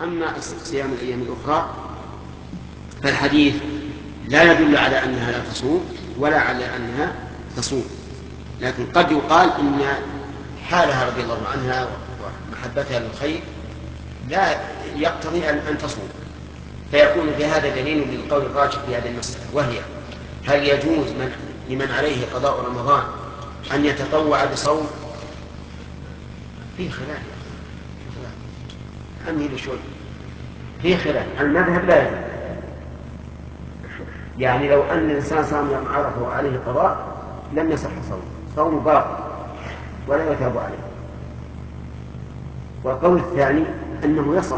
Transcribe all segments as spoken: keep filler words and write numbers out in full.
أما صيام الأيام الأخرى فالحديث لا يدل على أنها لا تصوم ولا على أنها تصوم، لكن قد يقال إن حالها رضي الله عنها ومحبتها للخير لا يقتضي أن تصوم، فيكون في هذا دليل للقول الراجح في هذه المسألة، وهي هل يجوز من لمن عليه قضاء رمضان أن يتطوع بصوم؟ في خلاف أمهل شوي، في خلاف. المذهب لا يجوز، يعني لو أن الإنسان صام يوم عرفه وعليه قضاء لم يصح صوم، صوم باطل ولا يتاب عليه. والقول الثاني أنه يصح،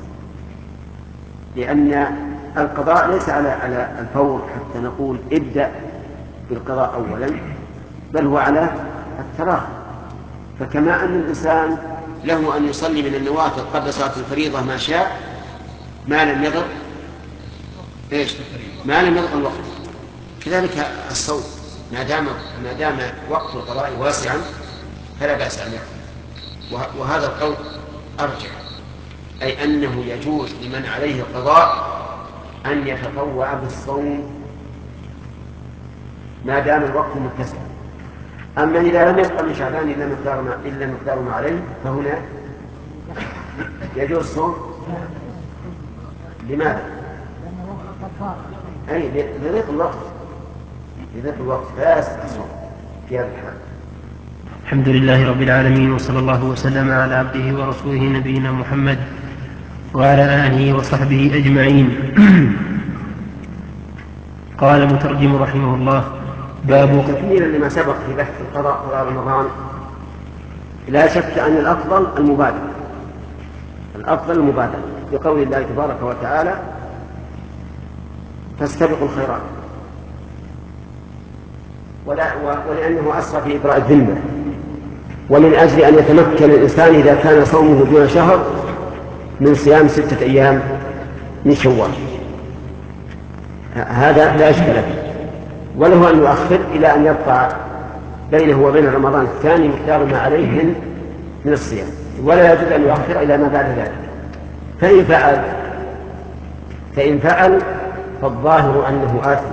لأن القضاء ليس على على الفور حتى نقول ابدأ بالقضاء أولا، بل هو على التراخي. فكما أن الإنسان له أن يصلي من النوافل قبل صلاة الفريضة ما شاء ما لم يضر إيش ما لم يضر الوقت، كذلك الصوم ما دام ما دام وقت القضاء واسعا فلا بأس أن يفعل. وهذا القول أرجح، أي أنه يجوز لمن عليه قضاء أن يتطوع بالصوم ما دام الوقت متسع. أما إذا لم يبقى من شعبان إلا مقدار ما إلا مقدار ما عليه فهنا يجوز الصوم. لماذا؟ أي لضيق الوقت، لضيق الوقت فلا يصح الصوم في هذا الحال. الحمد لله رب العالمين، وصلى الله وسلم على عبده ورسوله نبينا محمد وعلى آله وصحبه أجمعين. قال المترجم رحمه الله: باب تكميلا لما سبق في بحث القضاء قضاء رمضان، لا شك أن الأفضل المبادرة، الأفضل المبادرة بقول الله تبارك وتعالى: فاستبقوا الخيرات، ولأنه أسرع في إبراء الذمة، ومن أجل أن يتمكن الإنسان إذا كان صومه دون شهر من صيام ستة أيام من شوال، هذا لا إشكال فيه، وله أن يؤخر إلى أن يبقى بينه وبين رمضان الثاني مقدار ما عليه من من الصيام، ولا يجوز أن يؤخر إلى ما بعد ذلك. فإن فعل فإن فعل فالظاهر أنه آثم،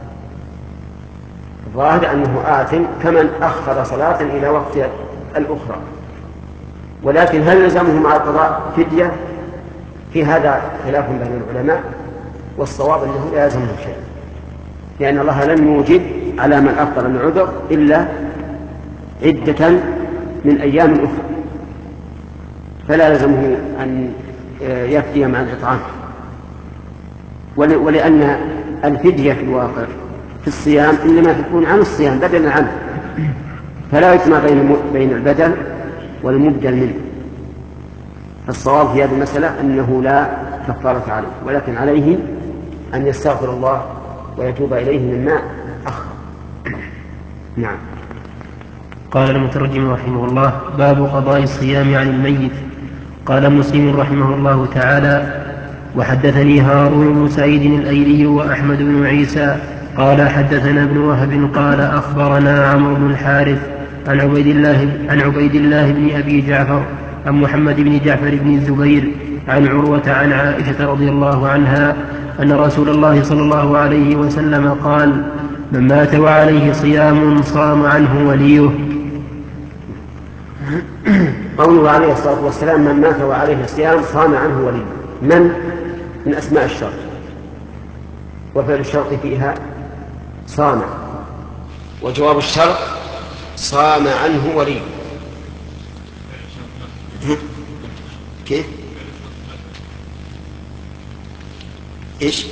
الظاهر أنه آثم كمن أخر صلاة إلى وقت الأخرى. ولكن هل يلزمه مع القضاء فدية؟ في هذا خلاف بين العلماء، والصواب أنه لا يلزمه شيء، لأن الله لم يوجد على من أفطر من عذر إلا عدة من أيام أخرى، فلا يلزمه أن يفدي مع الإطعام. ولأن الفدية في الواقع في الصيام إنما تكون عن الصيام بدلا عنه، فلا يجمع بين البدل والمبدل منه. فالصواب في هذه المسألة أنه لا كفارة عليه، ولكن عليه أن يستغفر الله ويتوب إليه مما أخر. نعم. قال المترجم رحمه الله: باب قضاء الصيام عن الميت. قال مسلم رحمه الله تعالى: وحدثني هارون بن سعيد الأيلي وأحمد بن عيسى قال حدثنا ابن وهب قال أخبرنا عمرو بن الحارث عن عبيد الله عن عبيد الله بن أبي جعفر عن محمد بن جعفر بن الزبير عن عروة عن عائشة رضي الله عنها أن رسول الله صلى الله عليه وسلم قال: من مات وعليه صيام صام عنه وليه. قوله عليه الصلاة والسلام: من مات وعليه صيام صام عنه وليه، من من أسماء الشرط، وفعل الشرط فيها صام، وجواب الشرط صام عنه وليه. كيف؟ إيش؟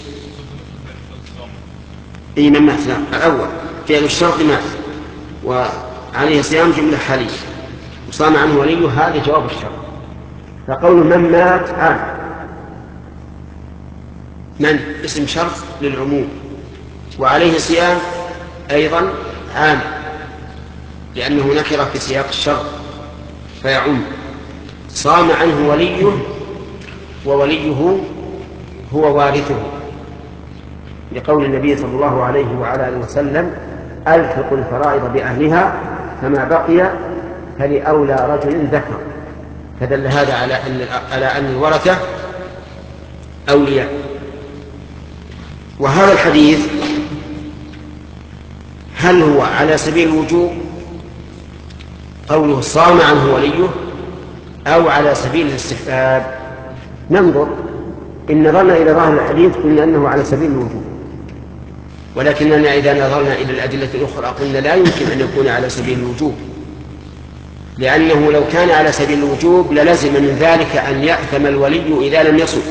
إيه من مات؟ الأول فعل الشرط مات وعليه صيام جملة حالية، وصام عنه وليه هذا جواب الشرط. فقول من مات عام، من اسم شرط للعموم، وعليه صيام أيضا عام لأنه نكر في سياق الشرط فيعم. صام عنه وليه، ووليه هو وارثه، لقول النبي صلى الله عليه وعلى آله وسلم: ألحق الفرائض بأهلها فما بقي فلأولى رجل ذكر. فدل هذا على أن على أن الورثة أولياء. وهذا الحديث هل هو على سبيل الوجوب قوله صام عنه وليه أو على سبيل الاستحباب؟ ننظر. إن نظرنا إلى ظاهر الحديث قلنا أنه على سبيل الوجوب، ولكننا إذا نظرنا إلى الأدلة الأخرى قلنا لا يمكن أن يكون على سبيل الوجوب، لأنه لو كان على سبيل الوجوب للزم من ذلك أن يأثم الولي إذا لم يصم.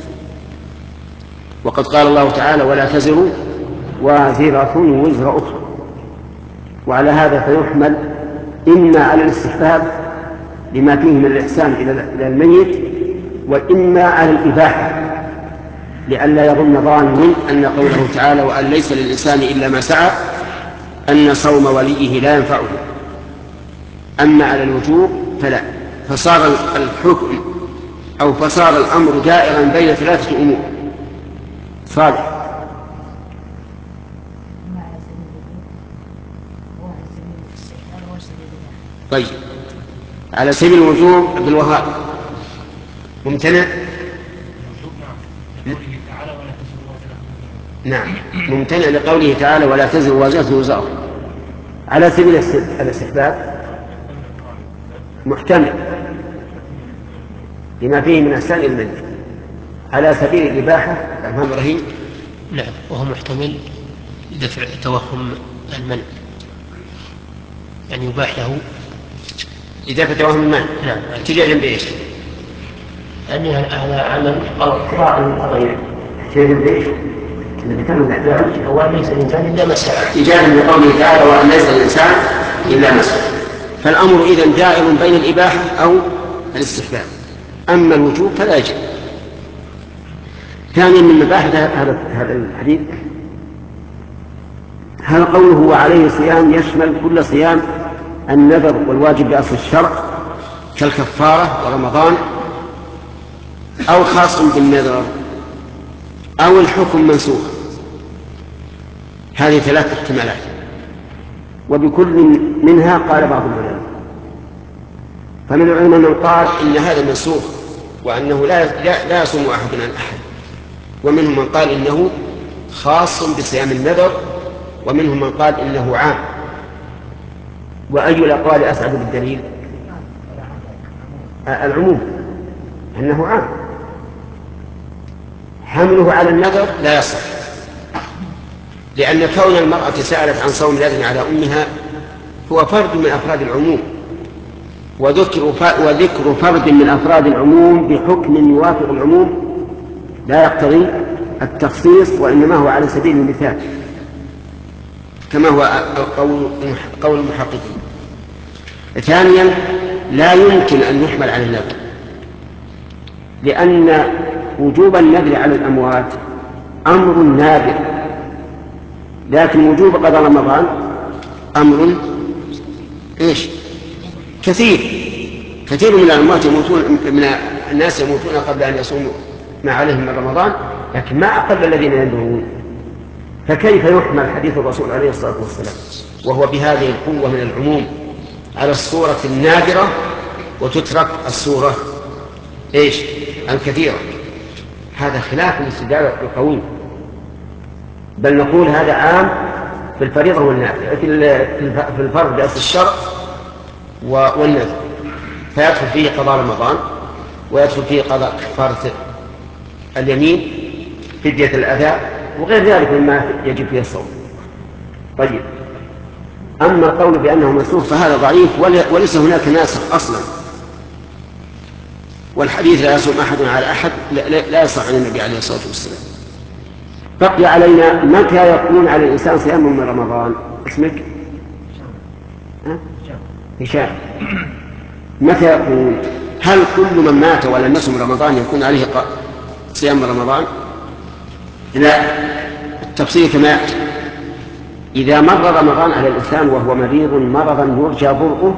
وقد قال الله تعالى ولا تزر وازرة وزر أخرى. وعلى هذا فيحمل إما على الاستحباب لما فيه من الإحسان إلى الميت، وإما على الإباحة لئلا يظن ظان أن قوله تعالى وأن ليس للإنسان إلا ما سعى أن صوم وليه لا ينفعه. أما على الوجوب فلا، فصار الحكم أو فصار الأمر دائرا بين ثلاثة أمور. صالح. طيب، على سبيل الوجوب عبد الوهاب ممتنع؟ نعم، ممتنع لقوله تعالى ولا تزر وازرة وزر. على سبيل الاستحباب محتمل لما فيه من إحسان الميت. على سبيل الإباحة الإمام إبراهيم. نعم، وهو محتمل لدفع توهم المنع، يعني يباح له لدفع توهم المنع. نعم. احتجاجا بإيش؟ يعني هذا عمل أو اقتراء غيره. احتجاجا بإيش؟ هو ليس الإنسان إلا ما سعى، احتجاجا بقوله تعالى وأن ليس الإنسان إلا ما سعى. فالأمر إذن دائر بين الإباحة أو الاستحباب، أما الوجوب فلا يجب. ثانيا من مباحث هذا الحديث هذا قوله وعليه صيام يشمل كل صيام النذر والواجب بأصل الشرع كالكفارة ورمضان، أو خاص بالنذر، أو الحكم منسوخ. هذه ثلاث احتمالات، وبكل منها قال بعض العلماء. فمن العلماء من قال إن هذا منسوخ وأنه لا لا, لا يصوم أحد عن أحد، ومنهم من قال إنه خاص بصيام النذر، ومنهم من قال إنه عام. وأي الأقوال أسعد بالدليل؟ العموم، أنه عام. حمله على النذر لا يصح، لأن كون المرأة سألت عن صوم الأذن على أمها هو فرد من أفراد العموم، وذكر وذكر فرد من أفراد العموم بحكم يوافق العموم لا يقتضي التخصيص، وإنما هو على سبيل المثال كما هو قول المحققين. ثانيا لا يمكن أن يحمل على النذر، لأن وجوب النذر على الأموات أمر نادر، لكن وجوب قضاء رمضان أمر إيش؟ كثير كثير من الأموات يموتون، من الناس يموتون قبل أن يصوموا ما عليهم من رمضان، لكن ما أقل الذين ينذرون. فكيف يحمل حديث الرسول عليه الصلاة والسلام وهو بهذه القوة من العموم على الصورة النادرة وتترك الصورة إيش؟ الكثيرة؟ هذا خلاف الاستدلال القوي. بل نقول هذا عام في الفريضة والنافلة، في الفرض بأصل الشرع والنذر، فيدخل فيه قضاء رمضان، ويدخل فيه قضاء كفارة اليمين، فدية الأذى، وغير ذلك مما يجب فيه الصوم. طيب، أما القول بأنه منسوخ فهذا ضعيف، وليس هناك ناسخ أصلا، والحديث لا يصوم أحد على أحد لا يصح عن النبي عليه الصلاة والسلام. بقي علينا متى يكون على الإنسان صيام من رمضان. اسمك هشام. متى يكون؟ هل كل من مات ولم يصم رمضان يكون عليه صيام رمضان؟ لا، التفصيل كما يأتي. إذا مر رمضان على الإنسان وهو مريض مرضا يرجى برؤه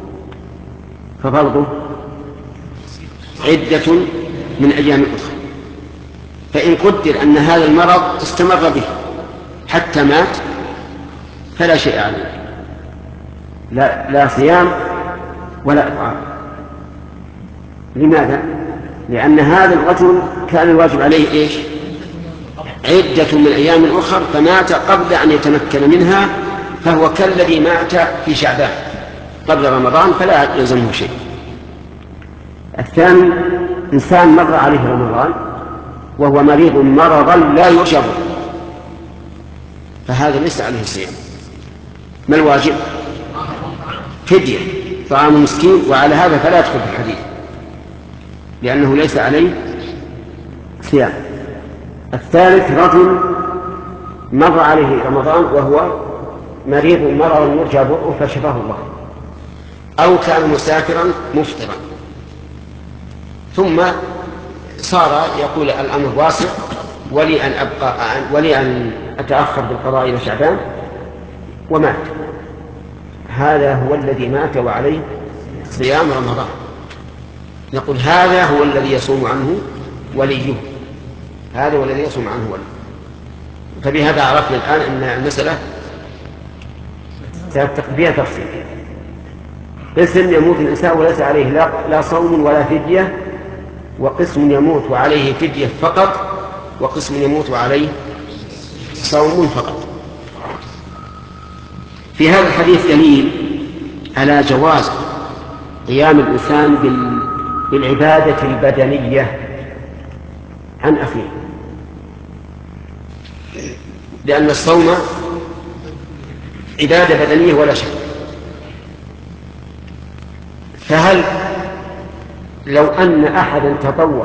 ففرضه عدة من أيام أخرى. فإن قدر أن هذا المرض استمر به حتى مات فلا شيء عليه، لا, لا صيام ولا إطعام. لماذا؟ لأن هذا الرجل كان الواجب عليه إيش؟ عدة من أيام أخر، فمات قبل أن يتمكن منها، فهو كالذي مات في شعبان قبل رمضان فلا يلزمه شيء. الثاني إنسان مر عليه رمضان وهو مريض مرضا لا يعجب، فهذا ليس عليه صيام. ما الواجب؟ فدية، طعام مسكين، وعلى هذا فلا يدخل في الحديث لأنه ليس عليه صيام. الثالث رجل مر عليه رمضان وهو مريض مرضا يرجى برؤه فشفاه الله، أو كان مسافرا مفطرا ثم صار يقول الأمر واسع ولي أن أبقى ولي أن أتأخر بالقضاء إلى شعبان ومات، هذا هو الذي مات وعليه صيام رمضان، نقول هذا هو الذي يصوم عنه وليه، هذا هو الذي يصوم عنه وليه. فبهذا عرفنا الآن أن المسألة فيها تفصيل. قسم يموت الإنسان وليس عليه لا, لا صوم ولا فدية، وقسم يموت وعليه فدية فقط، وقسم يموت وعليه صوم فقط. في هذا الحديث دليل على جواز قيام الإنسان بالعبادة البدنية عن أخيه، لأن الصوم عبادة بدنية ولا شك. فهل لو أن أحدا تطوع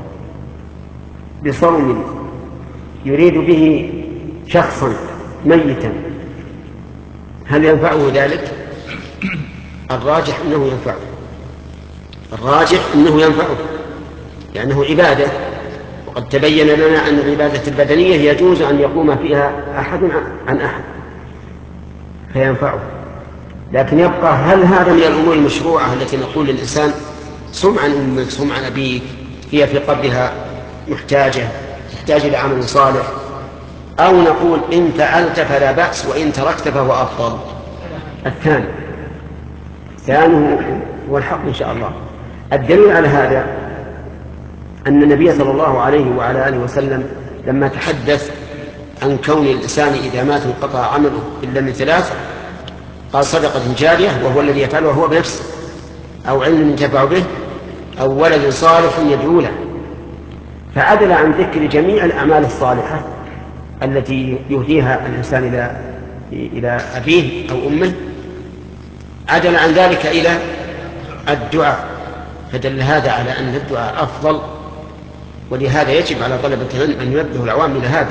بصوم يريد به شخصا ميتا هل ينفعه ذلك؟ الراجح أنه ينفعه، الراجح أنه ينفعه لأنه عبادة، وقد تبين لنا أن العبادة البدنية يجوز أن يقوم فيها أحد عن أحد فينفعه. لكن يبقى هل هذا من الأمور المشروعة التي نقول للإنسان صم عن أمك صم عن أبيك، هي في قبلها محتاجة تحتاج إلى عمل صالح، أو نقول إن فعلت فلا بأس وإن تركت فهو أفضل؟ الثاني ثانه هو الحق إن شاء الله. الدليل على هذا أن النبي صلى الله عليه وعلى آله وسلم لما تحدث عن كون الإنسان إذا مات انقطع عمله إلا من ثلاث، قال صدقة جارية وهو الذي يفعله هو بنفسه، أو علم ينتفع به، أو ولد صالح يدعو له، فعدل عن ذكر جميع الأعمال الصالحة التي يهديها الإنسان إلى إلى أبيه أو أمه، عدل عن ذلك إلى الدعاء، فدل هذا على أن الدعاء أفضل. ولهذا يجب على طلبة العلم أن ينبهوا العوام إلى هذا،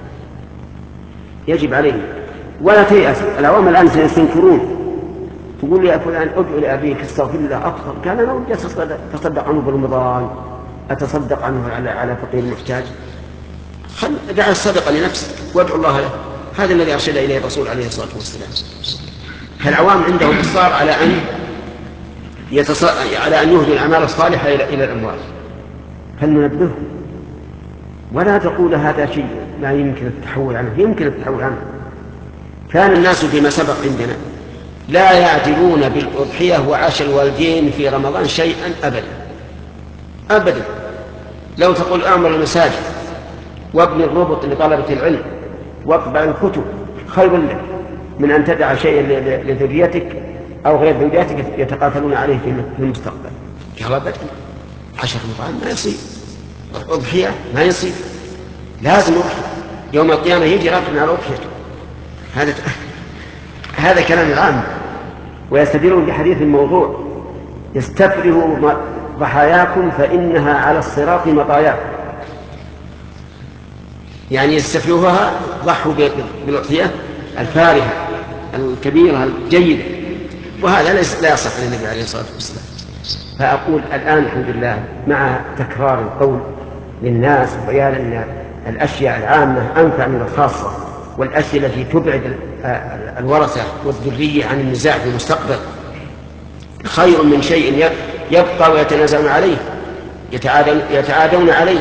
يجب عليهم ولا تيأس. العوام الآن سيستنكرون، تقول لي يا فلان ادعو لأبيك استغفر الله أفضل، كان أنا ودي أتصدق عنه برمضان، أتصدق عنه على على فقير محتاج، خل دع الصدقة لنفسك وادعو الله له، هذا الذي أرشد إليه الرسول عليه الصلاة والسلام. فالعوام عندهم إصرار على أن يتص... على أن يهدوا الأعمال الصالحة إلى إلى الأموات، فلننبههم ولا تقول هذا شيء لا يمكن التحول عنه، يمكن التحول عنه. كان الناس فيما سبق عندنا لا يعدلون بالأضحية وعاش الوالدين في رمضان شيئا أبدا أبدا. لو تقول أعمل المساجد وابن الربط لطلبة العلم واطبع الكتب خير لك من أن تدع شيئا لذريتك أو غير ذريتك يتقاتلون عليه في المستقبل. قال أبدا، عشر رمضان ما يصير، أضحية ما يصير، لازم أضحي يوم القيامة يجي راتب على أضحيته. هذا هذا كلام العام. ويستدلون بحديث الموضوع استفرغوا ضحاياكم فإنها على الصراط مطاياكم، يعني يستفرغوها، ضحوا بالأضحية الفارهة الكبيرة الجيدة، وهذا لا يصح عن النبي عليه الصلاة والسلام. فأقول الآن الحمد لله مع تكرار القول للناس وبيان أن الأشياء العامة أنفع من الخاصة، والأشياء التي تبعد الورثة والذرية عن النزاع في المستقبل خير من شيء يبقى ويتنازعون عليه يتعادون عليه،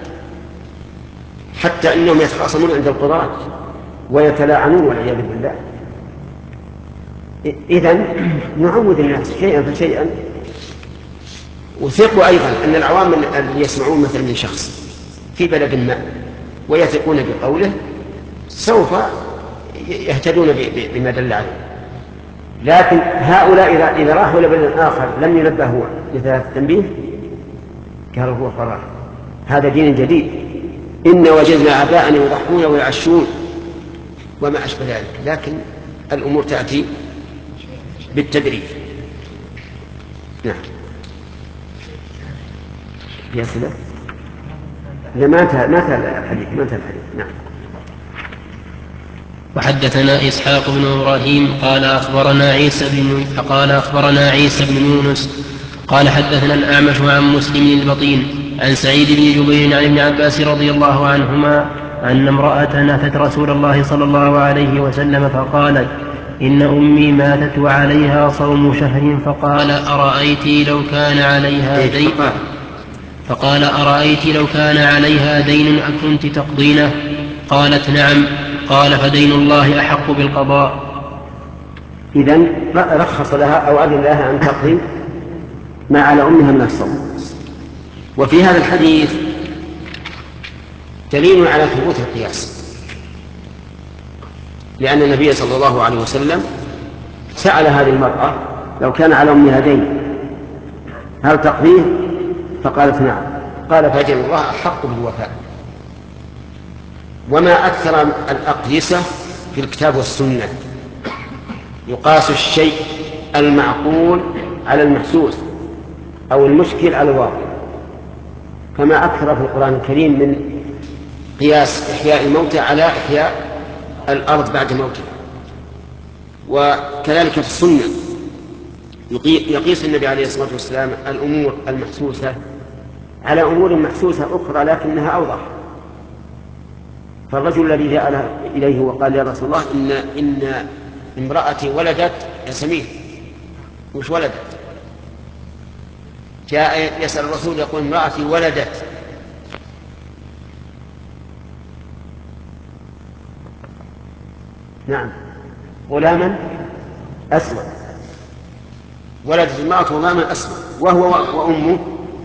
حتى إنهم يتخاصمون عند القضاة ويتلاعنون والعياذ بالله. إذن نعود الناس شيئا فشيئا وثقوا أيضا أن العوام اللي يسمعون مثلا من شخص في بلد ما ويثقون بقوله سوف يهتدون بما دل عليه. لكن هؤلاء إذا, إذا راحوا إلى بلد آخر لم ينبهوا لثلاث التنبيه قالوا هو فرار، هذا دين جديد، إن وجدنا آباءنا يضحون ويعشون وما أشبه ذلك. لكن الأمور تأتي بالتدريج. نعم. يا سلام، ما انتهى ما انتهى الحديث ما انتهى الحديث. نعم. وحدثنا إسحاق بن إبراهيم قال أخبرنا عيسى بن قال أخبرنا عيسى بن يونس قال حدثنا الأعمش عن مسلم البطين عن سعيد بن جبير عن ابن عباس رضي الله عنهما أن امرأة أتت رسول الله صلى الله عليه وسلم فقالت إن أمي ماتت وعليها صوم شهر، فقال أرأيت لو كان عليها دين فقال أرأيت لو كان عليها دين أكنت تقضينه؟ قالت نعم. قال فدين الله أحق بالقضاء. إذن رخص لها أو أذن لها أن تقضي ما على أمها من الصوم. وفي هذا الحديث دليل على ثبوت القياس، لأن النبي صلى الله عليه وسلم سأل هذه المرأة لو كان على أمها دين هل تقضيه؟ فقالت نعم. قال فدين الله أحق بالوفاء. وما أكثر الأقيسة في الكتاب والسنة، يقاس الشيء المعقول على المحسوس أو المشكل على الواقع، كما أكثر في القرآن الكريم من قياس إحياء الموتى على إحياء الأرض بعد موتها. وكذلك في السنة يقيس النبي عليه الصلاة والسلام الأمور المحسوسة على أمور محسوسة أخرى لكنها أوضح. فالرجل الذي جاء إليه وقال يا رسول الله إن, إن امرأتي ولدت يا سمين، مش ولدت، جاء يسأل الرسول يقول امرأتي ولدت، نعم، غلاما أسود، ولدت المرأة غلاما أسود وهو وأمه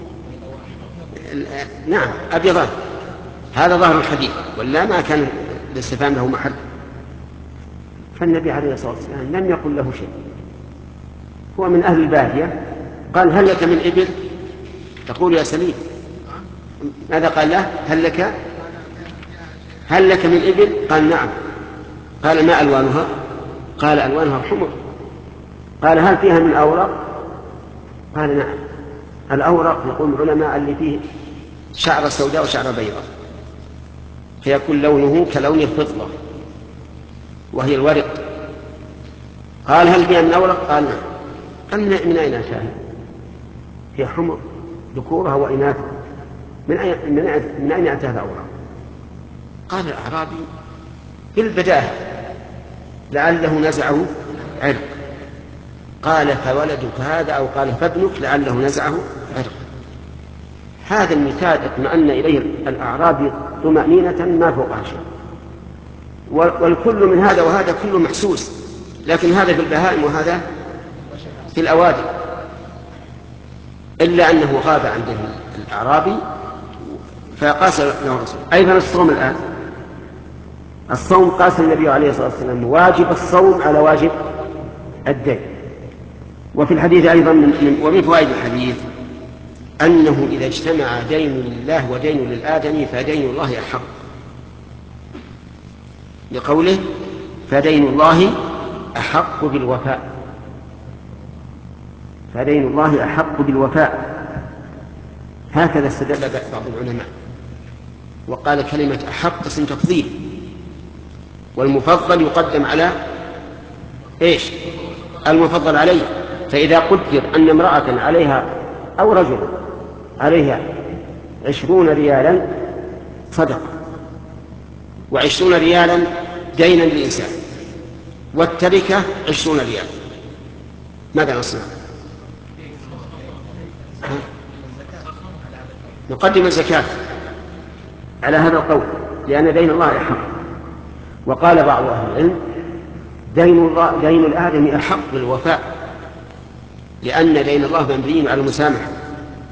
نعم أبيضان. هذا ظاهر الحديث، ولا ما كان الاستفهام له محل. فالنبي عليه الصلاة والسلام لم يقل له شيء، هو من أهل البادية، قال هل لك من إبل؟ تقول يا سليم. ماذا قال له؟ هل لك هل لك من إبل؟ قال نعم. قال ما ألوانها؟ قال ألوانها حمر. قال هل فيها من أورق؟ قال نعم. الأورق يقول العلماء اللي فيه شعر سوداء وشعر بيضاء، فيكون لونه كلون الفضة وهي الورق. قال هل فيها من أورق؟ قال نعم. قال من أين أشاهد؟ هي حمر ذكورها وإناثها، من أين من أين أتى هذا أورق؟ قال الأعرابي بالبداهة لعله نزعه عرق. قال فولدك هذا أو قال فابنك لعله نزعه عرق. هذا المثال اطمأن إليه الأعرابي طمأنينة ما فوقها شيء. والكل من هذا وهذا كله محسوس، لكن هذا في البهائم وهذا في الأوادم، إلا أنه غاب عند الأعرابي فقاس له الرسول. أيضا الصوم الآن، الصوم قاس النبي عليه الصلاة والسلام واجب الصوم على واجب الدين. وفي الحديث أيضا من ومن فوائد الحديث أنه إذا اجتمع دين لله ودين للآدمي فدين الله أحق، لقوله فدين الله أحق بالوفاء، فدين الله أحق بالوفاء. هكذا استدل بعض العلماء وقال كلمة أحق اسم تفضيل، والمفضل يقدم على إيش؟ المفضل عليه. فإذا قدر أن امرأة عليها أو رجل عليها عشرون ريالا صدق، وعشرون ريالا دينا للإنسان، والتركة عشرون ريال، ماذا نصنع؟ نقدم الزكاة على هذا القول، لأن دين الله أحق. وقال بعض أهل العلم دين الله دين الآدم أحق بالوفاء، لأن دين الله مبني على المسامحة،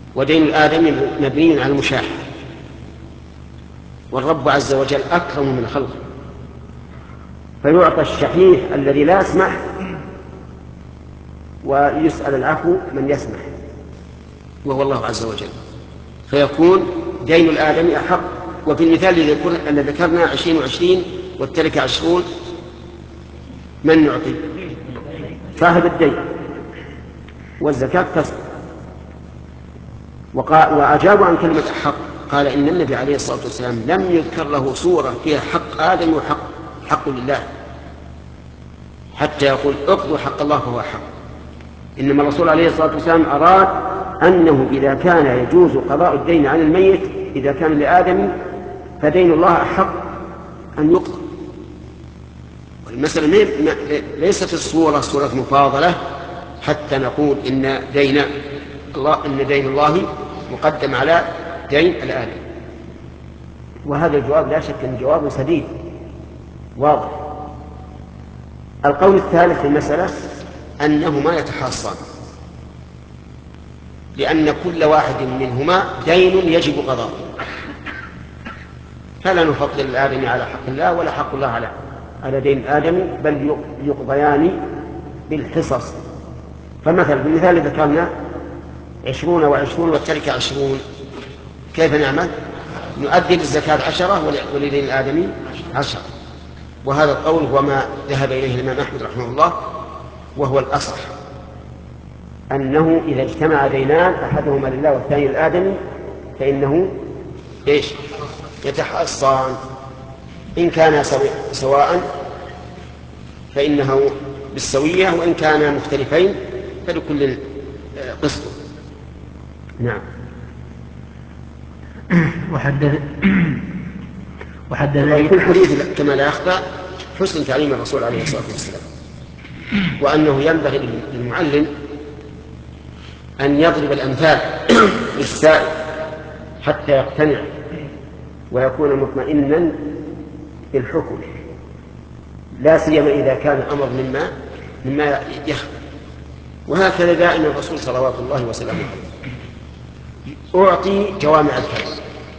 ودين الآدمي مبني على المشاحة، والرب عز وجل أكرم من خلقه، فيعطى الشحيح الذي لا يسمح ويسأل العفو من يسمح وهو الله عز وجل، فيكون دين الآدمي أحق. وفي المثال الذي ذكرنا عشرين وعشرين والتركة عشرون، من نعطي؟ صاحب الدين، والزكاة تسقط. وأجابوا عن كلمة حق، قال إن النبي عليه الصلاة والسلام لم يذكر له صورة فيها حق آدم وحق حق لله حتى يقول اقضوا حق الله فهو حق. إنما الرسول عليه الصلاة والسلام أراد أنه إذا كان يجوز قضاء الدين عن الميت إذا كان لآدم فدين الله أحق أن يقضى. والمسألة ليست الصورة صورة مفاضلة حتى نقول إن دين الله إن دين الله مقدم على دين الآدم. وهذا الجواب لا شك أن جواب سديد واضح. القول الثالث في المسألة أنهما يتحاصان، لأن كل واحد منهما دين يجب قضاءه، فلا نفضل الآدم على حق الله ولا حق الله على على دين الآدم، بل يقضيان بالحصص. فمثلا في المثال الذي ذكرنا عشرون وعشرون والتركة عشرون، كيف نعمل؟ نؤدي للزكاة عشرة ولدين الآدمي عشرة. وهذا القول هو ما ذهب إليه الإمام أحمد رحمه الله، وهو الأصح، أنه إذا اجتمع دينان أحدهما لله والثاني للآدمي فإنه إيش؟ يتحصان. إن كان سواء فإنه بالسوية، وإن كان مختلفين فلكل قسط. نعم. وحدث وحدث في الحديث كما لا يخفى حسن تعليم الرسول عليه الصلاة والسلام، وأنه ينبغي للمعلم أن يضرب الأمثال للسائل حتى يقتنع ويكون مطمئنا بالحكم، لا سيما إذا كان الأمر مما مما يخفى. وهكذا دائما الرسول صلوات الله وسلامه عليه أعطي جوامع الكلم،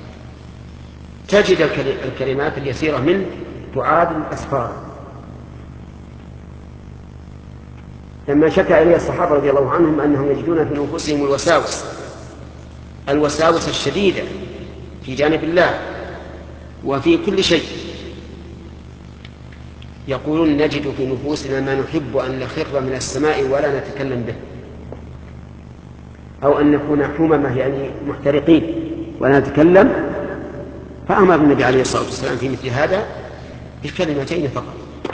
تجد الكلمات اليسيرة منه تعادل الأسفار. لما شكى إليه الصحابة رضي الله عنهم أنهم يجدون في نفوسهم الوساوس الوساوس الشديدة في جانب الله وفي كل شيء، يقولون نجد في نفوسنا ما نحب أن نخر من السماء ولا نتكلم به، أو أن نكون حممة يعني محترقين ولا نتكلم. فأمر النبي عليه الصلاة والسلام في مثل هذا بكلمتين فقط،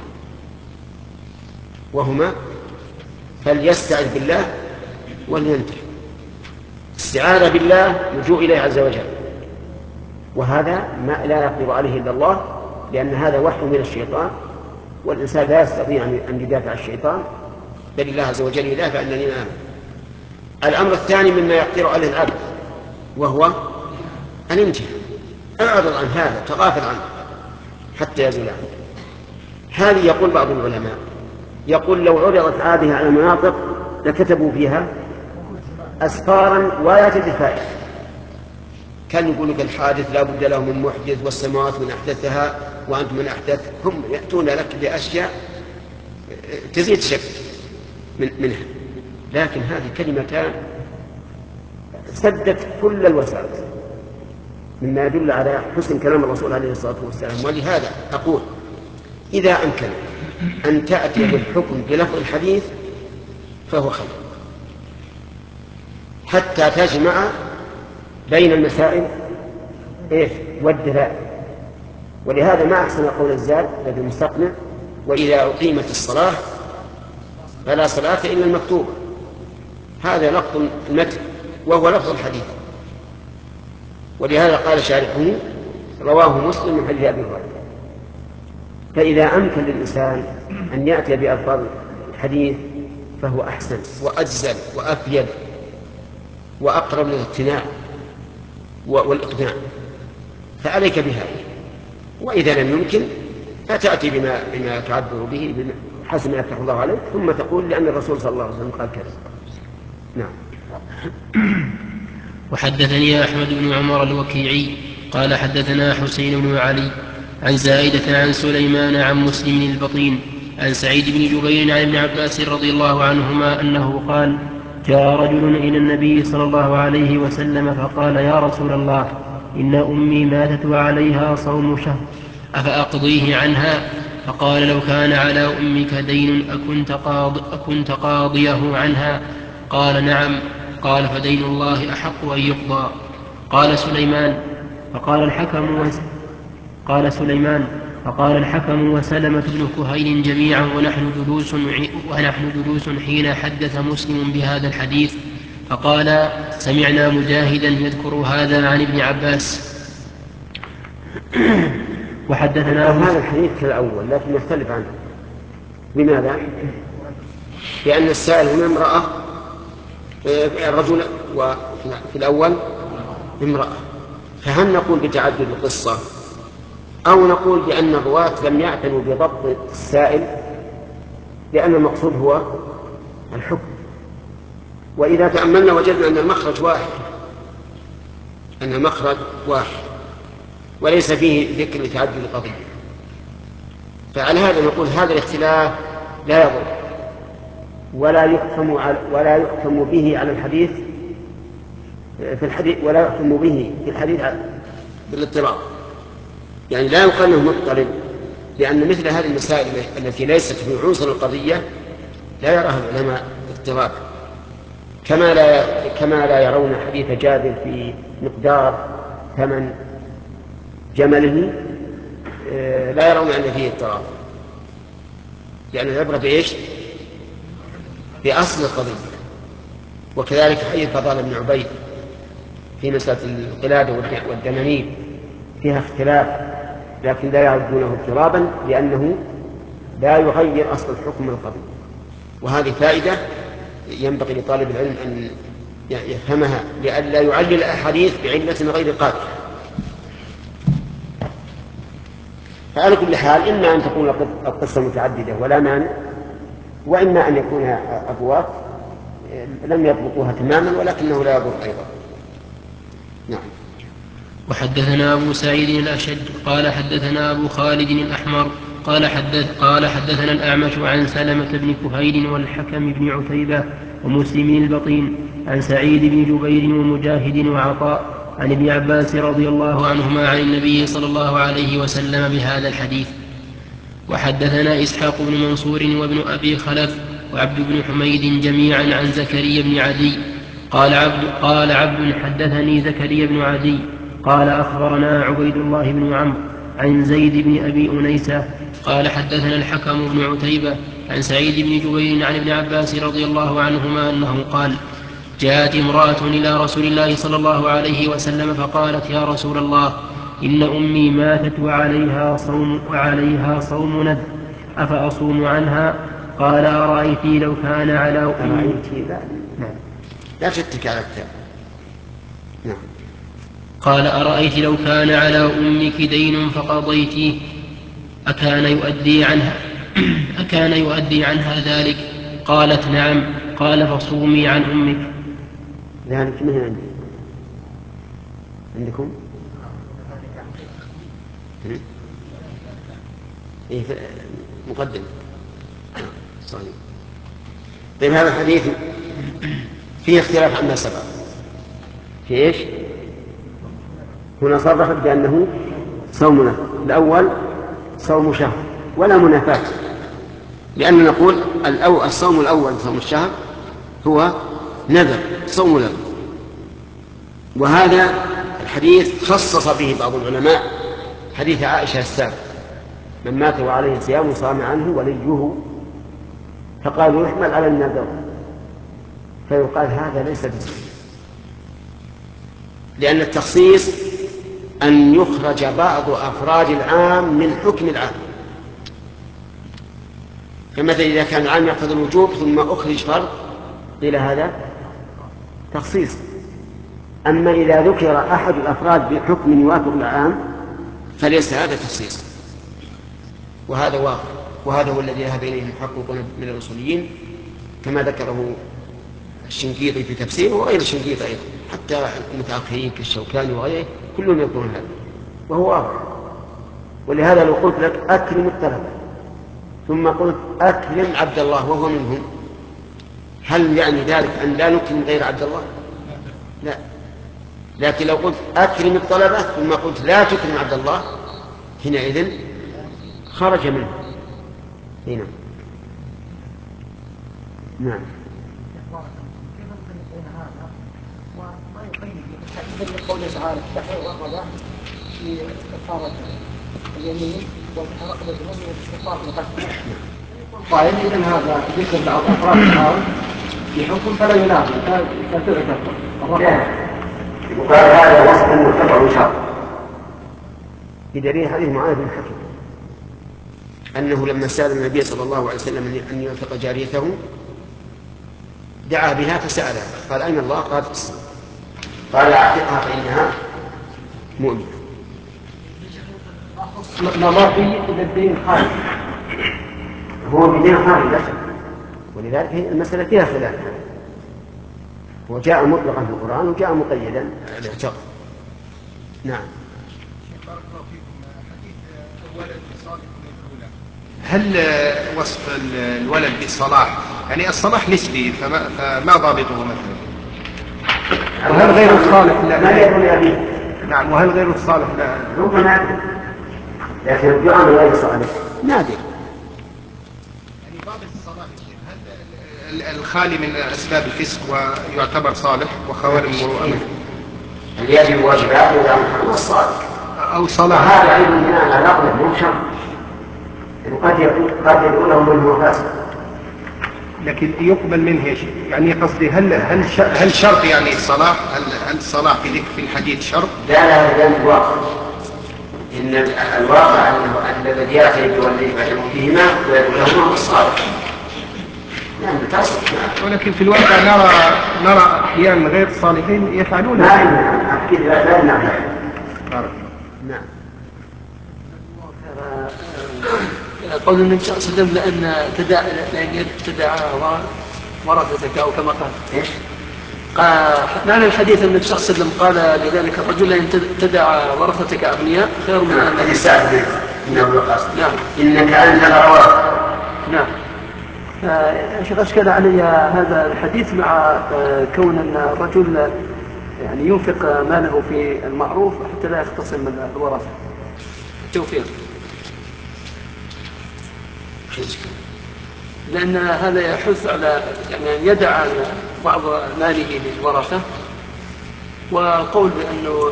وهما فليستعذ بالله ولينتهي. استعاذ بالله لجوء إليه عز وجل، وهذا ما لا يقدر عليه إلا الله، لأن هذا وحي من الشيطان، والإنسان لا يستطيع أن يدافع عن الشيطان، بل الله عز وجل يدافع عن الذين آمنوا. الأمر الثاني مما يقدر عليه العبد وهو الامتحان، اعرض عن هذا، تغافل عنه حتى يزول عنه. هذه يقول بعض العلماء، يقول لو عرضت هذه على المناطق لكتبوا فيها أسفارا وآيات الفائدة. كان يقول لك الحادث لا بد له من محدث، والسماوات من أحدثها وأنت من أحدث. هم يأتون لك بأشياء تزيد شك من منها، لكن هذه كلمتان سدت كل الوسائل، مما يدل على حسن كلام الرسول عليه الصلاة والسلام. ولهذا أقول إذا أمكن أن تأتي بالحكم بلفظ الحديث فهو خير، حتى تجمع بين المسائل إيه والدلائل. ولهذا ما أحسن قول الزاد الذي مستقنع: وإذا أقيمت الصلاة فلا صلاة إلا المكتوبة. هذا لفظ المتن وهو لفظ الحديث، ولهذا قال شارحه: رواه مسلم من حديث أبي هريرة. فإذا أمكن للإنسان أن يأتي بألفاظ الحديث فهو أحسن وأجزل وأفيد وأقرب للاقتناع والإقناع، فعليك بهذا. وإذا لم يمكن فتأتي بما, بما تعبر به حسب ما يفتح الله عليك، ثم تقول لأن الرسول صلى الله عليه وسلم قال كذا. نعم. وحدثني أحمد بن عمر الوكيعي قال حدثنا حسين بن علي عن زائدة عن سليمان عن مسلم البطين عن سعيد بن جبير عن ابن عباس رضي الله عنهما أنه قال جاء رجل إلى النبي صلى الله عليه وسلم فقال يا رسول الله إن أمي ماتت وعليها صوم شهر أفأقضيه عنها؟ فقال لو كان على أمك دين أكنت, قاض أكنت قاضيه عنها؟ قال نعم. قال فدين الله أحق أن يقضى. قال سليمان فقال الحكم وس... قال سليمان فقال الحكم وسلمة بن كهيل جميعا ونحن جلوس ونحن جلوس حين حدث مسلم بهذا الحديث فقال سمعنا مجاهدا يذكر هذا عن ابن عباس. وحدثنا هذا الحديث كالأول لكن يختلف عنه. لماذا؟ لأن السائل هنا امرأة الرجل وفي الأول امرأة، فهل نقول بتعدد القصة أو نقول بأن الرواة لم يعتنوا بضبط السائل لأن المقصود هو الحكم؟ وإذا تأملنا وجدنا أن المخرج واحد أن المخرج واحد وليس فيه ذكر لتعدد القضية، فعلى هذا نقول هذا الاختلاف لا يضر ولا يحكم ولا يحكم به على الحديث في الحديث ولا يحكم به في الحديث بالاضطراب، يعني لا يقال انه مضطرب، لأن مثل هذه المسائل التي ليست في عنصر القضية لا يراها العلماء اضطراب، كما لا كما لا يرون حديث جابر في مقدار ثمن جمله لا يرون أن فيه اضطراب، لأن العبرة بإيش؟ بأصل القضية. وكذلك حديث فضال بن عبيد في مسألة القلادة والدنانير فيها اختلاف لكن لا يعدونه اضطرابا لأنه لا يغير أصل الحكم من القضية. وهذه فائدة ينبغي لطالب العلم أن يفهمها لئلا يعلل الأحاديث بعلة غير قادرة. فعلى كل حال إما أن تكون القصة متعددة ولا مانع، وإما أن يكون أبواب لم يضبطوها تماما ولكنه لا يضر أيضا. نعم. وحدثنا أبو سعيد الأشج قال حدثنا أبو خالد الأحمر قال, حدث قال حدثنا الأعمش عن سلمة بن كهيل والحكم بن عتيبة ومسلم البطين عن سعيد بن جبير ومجاهد وعطاء عن ابن عباس رضي الله عنهما عن النبي صلى الله عليه وسلم بهذا الحديث. وحدثنا إسحاق بن منصور وابن أبي خلف وعبد بن حميد جميعا عن زكريا بن عدي قال عبد, قال عبد حدثني زكريا بن عدي قال أخبرنا عبيد الله بن عمرو عن زيد بن أبي أنيسة قال حدثنا الحكم بن عتيبة عن سعيد بن جبير عن ابن عباس رضي الله عنهما أنه قال جاءت امرأة إلى رسول الله صلى الله عليه وسلم فقالت يا رسول الله إن أمي ماتت وعليها صوم, وعليها صوم نذر أفأصوم عنها؟ قال أرأيت لو كان على أمي لا, لا تتك على التاب. نعم. قال أرأيت لو كان على أمك دين فقضيتيه أكان يؤدي عنها أكان يؤدي عنها ذلك؟ قالت نعم. قال فصومي عن أمك. ذلك من عندي عندكم إيه مقدم صحيح. طيب هذا الحديث فيه اختلاف عما سبق في إيش؟ هنا صرحت بأنه صومنا الأول صوم شهر ولا منافاة، لأن نقول الصوم الأول صوم الشهر هو نذر صوم نذر، وهذا الحديث خصص به بعض العلماء حديث عائشة السابق من مات وعليه صيام صام عنه وليه، فقالوا يحمل على النذر فيقال هذا ليس بصحيح، لأن التخصيص أن يخرج بعض أفراد العام من حكم العام، فمثلا إذا كان العام يقتضي الوجوب ثم أخرج فرد قيل هذا تخصيص. أما إذا ذكر أحد الأفراد بحكم يوافق العام فليس هذا تخصيص، وهذا واضح، وهذا هو الذي ذهب إليه المحققون من الأصوليين كما ذكره الشنقيطي في تفسيره وغير الشنقيطي أيضا. حتى المتأخرين كالشوكاني وغيره كلهم يذكرون هذا وهو واضح. ولهذا لو قلت لك أكرم الطلبة ثم قلت أكرم عبد الله وهو منهم، هل يعني ذلك أن لا نكرم غير عبد الله؟ لا. لكن لو قلت أكرم الطلبة ثم قلت لا تكرم عبد الله حينئذ خرج منه. هنا نعم. قول تعالى التحرير والرضا في كفارة اليمين والرقبة اليمين والاستغفار في القتل. طيب إذن هذا ذكر بعض أفراد الحال في حكم فلا ينافي فتعتبر الرقبة. وقال هذا وصف مرتفع شرط بدليل حديث معاذ بن حكيم أنه لما سأل النبي صلى الله عليه وسلم أن ينفق جاريته دعا بها فسألها قال أين الله؟ قال في السماء. قال أعتقها فإنها مؤمنة. ما ما في إذا الدين خالد هو بدين خالد لا شك، ولذلك المسألة فيها خلاف. هو جاء مطلقا في القرآن وجاء مقيدا الاعتقاد. نعم. بارك الله فيكم. حديث الولد بصالح الأولى، هل وصف الولد بالصلاح يعني الصلاح نسبي فما, فما ضابطه مثلا؟ وهل غير الصالح لا ما يكون أبيه؟ نعم. وهل غير الصالح لا؟ ربما نادر، لكن الدعاء غير صالح نادر. يعني ضابط الصلاح هل الخالي من أسباب الفسق ويعتبر صالح وخوارم المروءة اللي يجب واجبات ولا محرم الصالح أو صلاح؟ هذا أيضا بناء على عقله مو شرط، قد يقول قد يقوله من هو فاسد لكن يقبل منه يا شيخ. يعني قصدي هل هل هل شرط يعني الصلاح؟ هل هل الصلاح في ذكر في الحديث شرط؟ لا لا لا الواقع إن الواقع أنه أن الذي يأتي بوليه بعد موتهما ويقول لهما الصالح. نعم تصل. ولكن في الواقع نرى نرى أحيانا غير الصالحين يفعلون ما أكيد لا نعم. نعم. قول النبي صلى الله عليه وسلم لأن تدع لأن تدع ورثتك أو كما قال. إيش؟ معنى الحديث النبي صلى الله عليه وسلم قال لذلك الرجل أن تدع ورثتك أغنياء خير من أن يستعد من أبو القاسم. نعم. إنك أنت الأورث. نعم. يا شيخ أشكل علي هذا الحديث مع كون أن الرجل يعني ينفق ماله في المعروف حتى لا يختصم الورثة. التوفيق. لأن هذا يحث على يعني أن يدع بعض ماله للورثة، وقول بأنه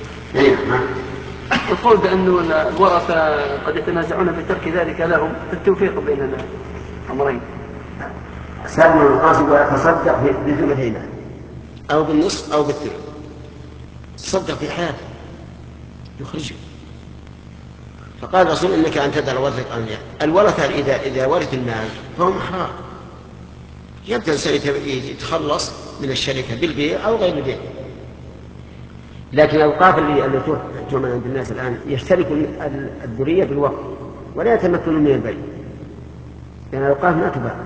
القول بأنه الورثة قد يتنازعون بترك ذلك لهم، التوفيق بين الأمرين. سلم القاسم ويتصدق بثلثين أو بالنصف أو بالثلث، تصدق في حياته يخرجه. فقال الرسول إنك أن تدع ورثتك أغنياء. الورثة إذا إذا ورث المال فهم أحرار، يبدأ يتخلص من الشركة بالبيع أو غير البيع. لكن الأوقاف اللي تعمل عند الناس الآن يشترك الذرية بالوقف ولا يتمكنون من البيع، لأن الأوقاف ما تباع.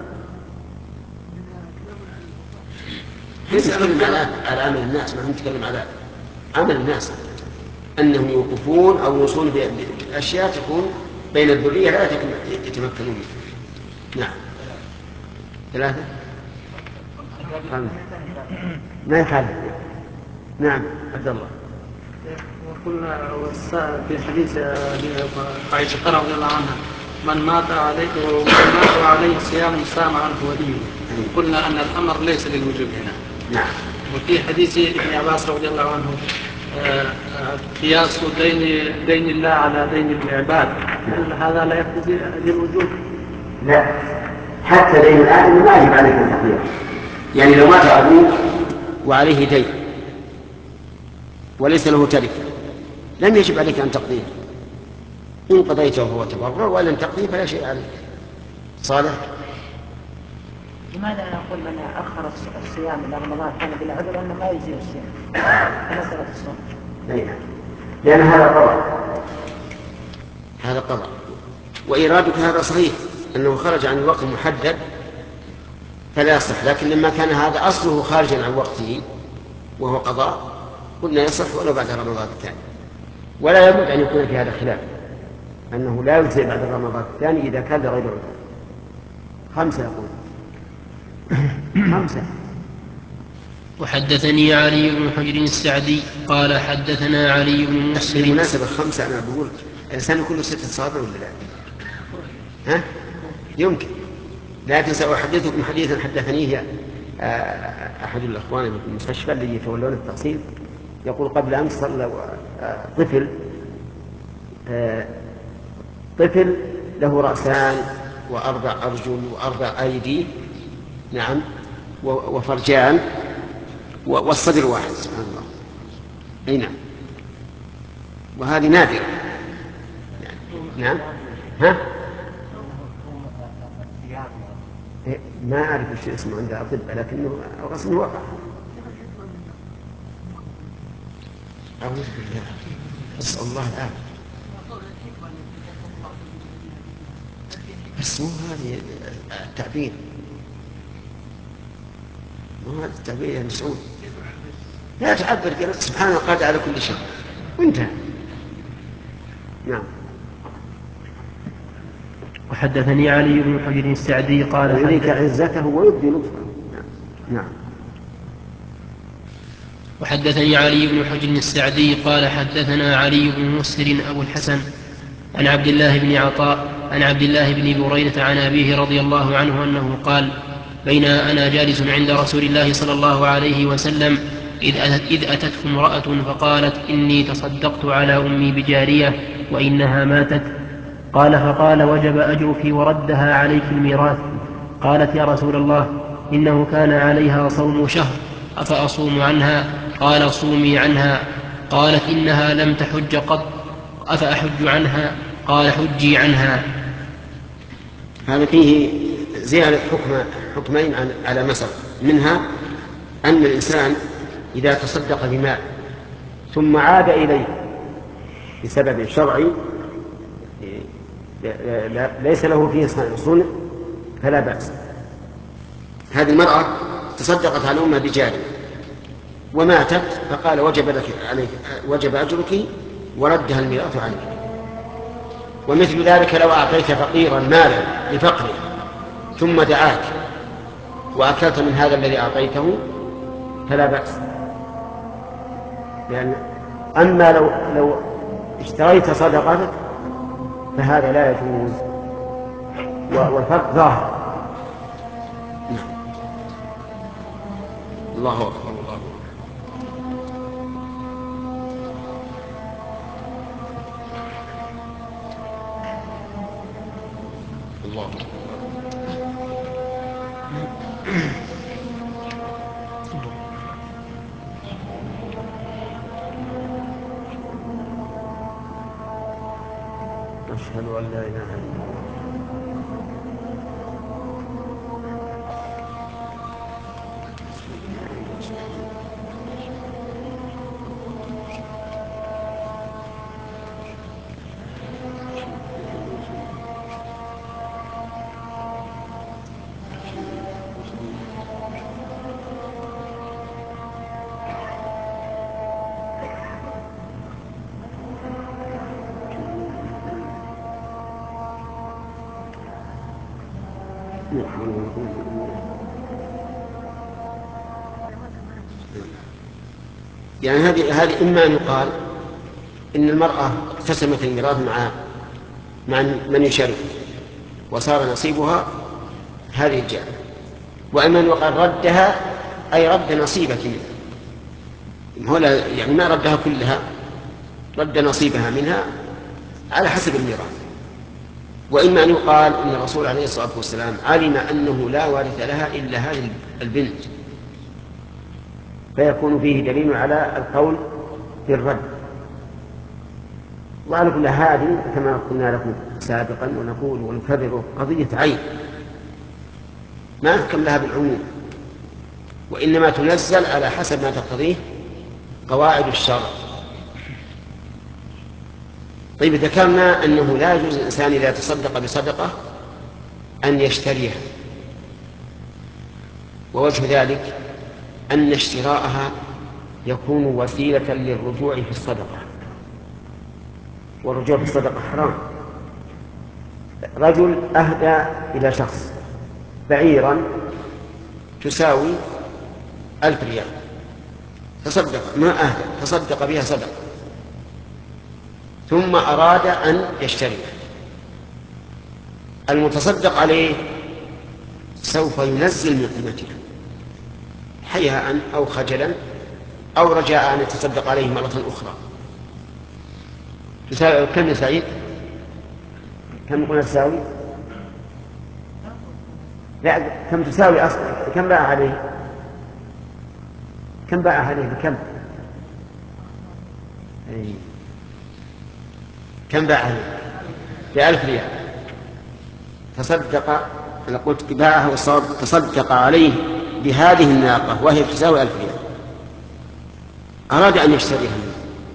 نتكلم على على عمل الناس، ما نتكلم على عمل الناس أنهم يوقفون أو يوصون بأشياء تكون بين الذرية لا يتمكنون منها. نعم. ثلاثة ما يخالف. نعم عبد الله. وقلنا في حديث عائشة رضي الله عنها من مات عليه من مات عليه صيام سام عنه وليه، قلنا أن الأمر ليس للوجوب هنا. نعم. وفي حديث ابن عباس رضي الله عنه قياس دين دين الله على دين العباد، هل هذا لا يقتضي للوجوب؟ لا، حتى دين الآدم ما يجب عليك أن تقضيه. يعني لو مات أبوه وعليه دين وليس له تركة لم يجب عليك أن تقضيه. إن قضيته هو تبرع ولم تقضيه فلا شيء عليك. صالح. لماذا نقول من أخر الصيام إلى رمضان كان بالعذر أنه ما يجزي الصيام؟ مسألة الصوم. لأن هذا قضاء، هذا قضاء، وإرادك هذا صحيح أنه خرج عن الوقت المحدد فلا يصح، لكن لما كان هذا أصله خارجا عن وقته وهو قضاء قلنا يصح ولو بعد رمضان الثاني، ولا يبد أن يكون في هذا خلاف أنه لا يجزئ بعد رمضان الثاني إذا كان لغير عذر. خمسة يقول خمسة. وحدثني علي بن حجر السعدي قال حدثنا علي بن مسلم. بالمناسبة خمسة أنا بقول الإنسان كله ستة صابع ولا لا؟ ها؟ يمكن، لكن سأحدثكم حديثا حدثنيه أحد الأخوان في المستشفى الذي يتولون التقسيم، يقول قبل أمس صلى طفل طفل له رأسان وأربع أرجل وأربع أيدي، نعم، وفرجان والصدر واحد، سبحان الله. أي نعم، وهذه نادرة. نعم. ها؟ ما أعرف ايش اسمه عند الأطباء، لكنه الرسم وقع. أعوذ بالله، أسأل الله العافية. بس مو هذه التعبير، مو هذا التعبير يا مسعود. لا تعبر سبحانه قادر على كل شيء وانتهى. نعم. وحدثني علي بن حجر السعدي قال يريك عزته ويبدي لطفه. نعم. وحدثني علي بن حجر السعدي قال حدثنا علي بن مسهر أبو الحسن عن عبد الله بن عطاء عن عبد الله بن بريدة عن أبيه رضي الله عنه أنه قال: بين أنا جالس عند رسول الله صلى الله عليه وسلم إذ أتته امرأة فقالت: إني تصدقت على أمي بجارية وإنها ماتت. قال: فقال: وجب أجرك وردها عليك الميراث. قالت: يا رسول الله، إنه كان عليها صوم شهر، أفأصوم عنها؟ قال: صومي عنها. قالت: إنها لم تحج قط، أفأحج عنها؟ قال: حجي عنها. هذا فيه زيادة حكم حكمين على مسألة، منها أن الإنسان إذا تصدق بمال ثم عاد إليه بسبب شرعي ليس له فيه صنع فلا بأس. هذه المرأة تصدقت على أمها بجارية وماتت، فقال: وجب لك عليك وجب أجرك وردها الميراث عليك. ومثل ذلك لو أعطيت فقيرا مالا لفقره ثم دعاك وأكلت من هذا الذي أعطيته فلا بأس، لأن أما لو لو اشتريت صدقتك فهذا لا يجوز، والفرق ظاهر. الله أكبر. الله أكبر. أشهد أن لا إله إلا الله. يعني هذه هذه إما أن يقال إن المرأة اقتسمت الميراث مع مع من يشارك وصار نصيبها هذه الجارية، وإما أن يقال ردها أي رد نصيبك منها، هو يعني ما ردها كلها، رد نصيبها منها على حسب الميراث. وإما أن يقال إن الرسول عليه الصلاة والسلام علم أنه لا وارث لها إلا هذه البنت، فيكون فيه دليل على القول بالرد. وعلى كل هذه كما قلنا لكم سابقا ونقول ونكرر قضية عين ما نحكم لها بالعموم، وإنما تنزل على حسب ما تقتضيه قواعد الشرع. طيب، ذكرنا أنه لا يجوز الإنسان إذا تصدق بصدقة أن يشتريها، ووجه ذلك أن اشتراءها يكون وسيلة للرجوع في الصدقة، والرجوع في الصدقة حرام. رجل أهدى إلى شخص بعيرا تساوي ألف ريال، تصدق ما أهدى، تصدق بها صدقة، ثم أراد أن يشتريها. المتصدق عليه سوف ينزل من قيمتها حياء أو خجلا أو رجاء أن يتصدق عليه مرة أخرى. تساوي كم يا سعيد؟ كم قلنا تساوي؟ لا، كم تساوي أصلا؟ كم باع عليه؟ كم باع عليه بكم؟ أي. كم باع عليه؟ بألف ريال. تصدق، أنا قلت باعه والصواب تصدق عليه بهذه الناقة وهي تساوي ألف ريال، أراد أن يشتريها منه.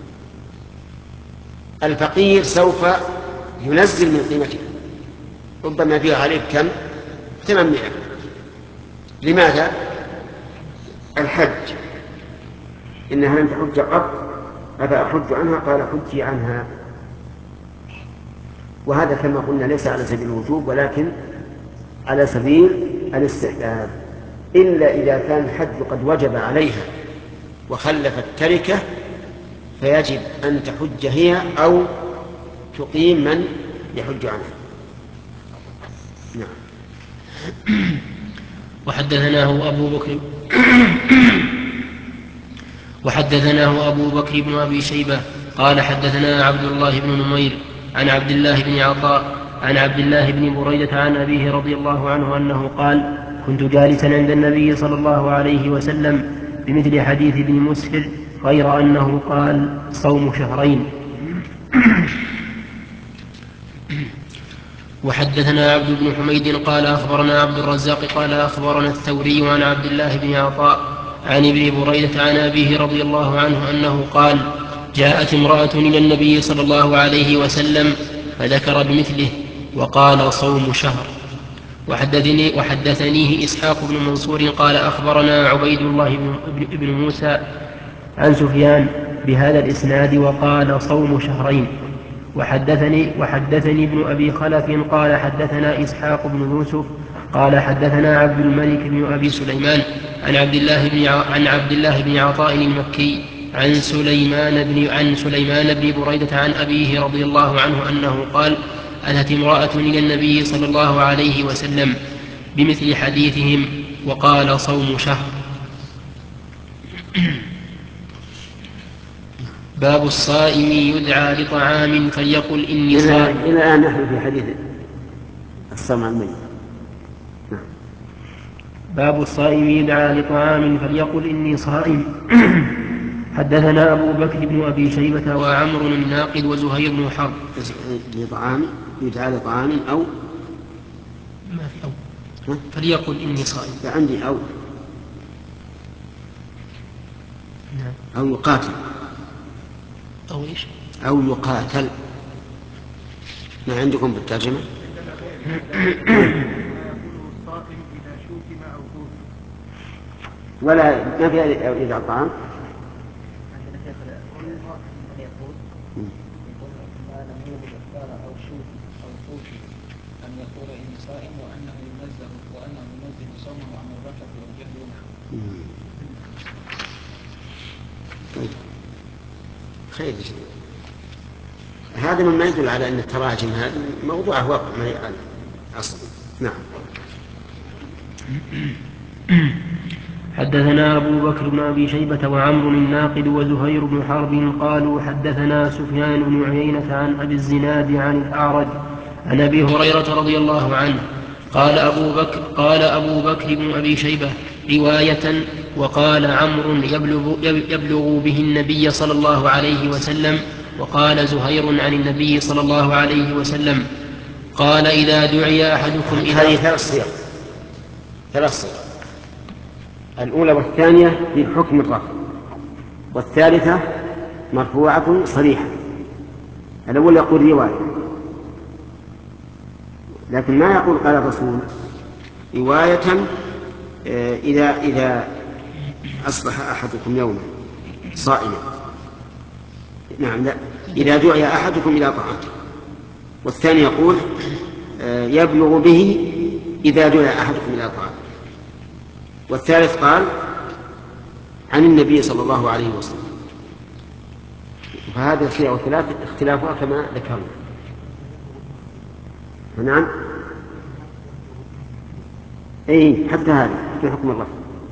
الفقير سوف ينزل من قيمتها، ربما يبيع عليه كم؟ ثمانمائة. لماذا؟ الحج، إنها لم تحج قط، أفأحج عنها؟ قال حجي عنها. وهذا كما قلنا ليس على سبيل الوجوب ولكن على سبيل الاستحباب، إلا إذا كان الحج قد وجب عليها وخلفت تركة فيجب أن تحج هي أو تقيم من يحج عنها. نعم. وحدثناه أبو بكر وحدثناه أبو بكر بن أبي شيبة قال حدثنا عبد الله بن نمير عن عبد الله بن عطاء عن عبد الله بن بريدة عن أبيه رضي الله عنه أنه قال: كنت جالسا عند النبي صلى الله عليه وسلم بمثل حديث ابن مسهر غير أنه قال: صوم شهرين. وحدثنا عبد بن حميد قال أخبرنا عبد الرزاق قال أخبرنا الثوري عن عبد الله بن عطاء عن ابن بريدة عن أبيه رضي الله عنه أنه قال: جاءت امرأة إلى النبي صلى الله عليه وسلم فذكر بمثله وقال: صوم شهر. وحدثني وحدثنيه إسحاق بن منصور قال أخبرنا عبيد الله بن موسى عن سفيان بهذا الإسناد وقال: صوم شهرين. وحدثني, وحدثني ابن أبي خلف قال حدثنا إسحاق بن يوسف قال حدثنا عبد الملك بن أبي سليمان عن عبد الله بن عن عبد الله بن عطاء المكي عن سليمان بن عن سليمان بن بريدة عن أبيه رضي الله عنه أنه قال: أتت امرأة إلى النبي صلى الله عليه وسلم بمثل حديثهم وقال: صوم شهر. باب الصائم يدعى لطعام فليقل إني صائم. إلى الآن نحن في حديث الصوم الميت. باب الصائم يدعى لطعام فليقل إني صائم. حدثنا أبو بكر بن أبي شيبة وعمر الناقد وزهير بن حرب. لطعام يدعى لطعام أو ما في أو فليقل إني صائم. فعندي أو أو يقاتل أو إيش؟ أو يقاتل. ما عندكم بالترجمة؟ ولا ما في إذا الطعام أن يقول إني صائم وأنه ينزه وأنه ينزه صومه عن الركب والجهل. طيب خير. هذا مما يدل على أن التراجم هذه موضوعه واقع ما يعلم أصلا. نعم. حدثنا أبو بكر بن أبي شيبة وعمر الناقد وزهير بن حرب قالوا حدثنا سفيان بن عيينة عن أبي الزناد عن الأعرج عن أبي هريرة رضي الله عنه قال أبو بكر قال أبو بكر بن أبي شيبة رواية وقال عمرو يبلغ, يبلغ به النبي صلى الله عليه وسلم وقال زهير عن النبي صلى الله عليه وسلم قال إذا دعي أحدكم إلى هذه ثلاث صيغ ثلاث صيغ الأولى والثانية في حكم الرفع، والثالثة مرفوعة صريحة. الأول يقول رواية، لكن ما يقول قال الرسول. رواية إذا إذا أصبح أحدكم يوما صائما. نعم لا، إذا دعي أحدكم إلى طعام. والثاني يقول يبلغ به إذا دعي أحدكم إلى طعام. والثالث قال عن النبي صلى الله عليه وسلم. فهذه الشيء والثلاث اختلافها كما ذكرنا. نعم اي حتى هذا في حكم الرفع.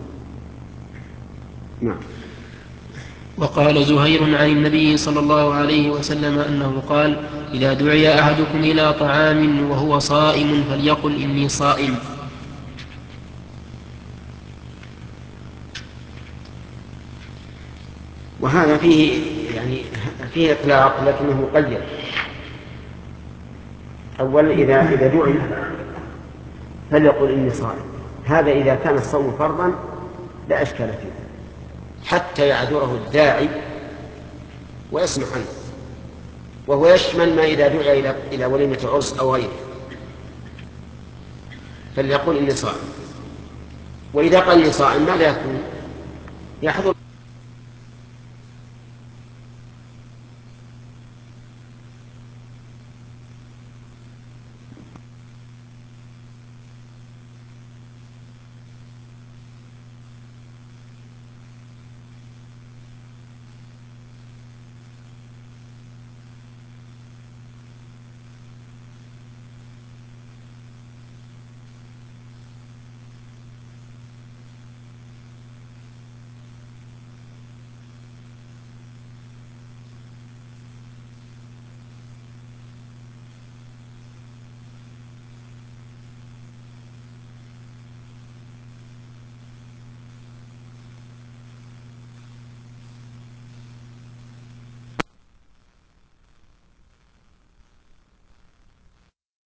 نعم. وقال زهير عن النبي صلى الله عليه وسلم أنه قال إذا دعي أحدكم إلى طعام وهو صائم فليقل إني صائم. وهذا فيه يعني فيه إطلاق لكنه مقيد. أولا إذا إذا دعي فليقل إني صائم، هذا إذا كان الصوم فرضا لا أشكال فيه حتى يعذره الداعي ويسمح عنه، وهو يشمل ما إذا دعي إلى إلى وليمة عرس أو غيره فليقل إني صائم. وإذا قال إني صائم ماذا يكون؟ يحضر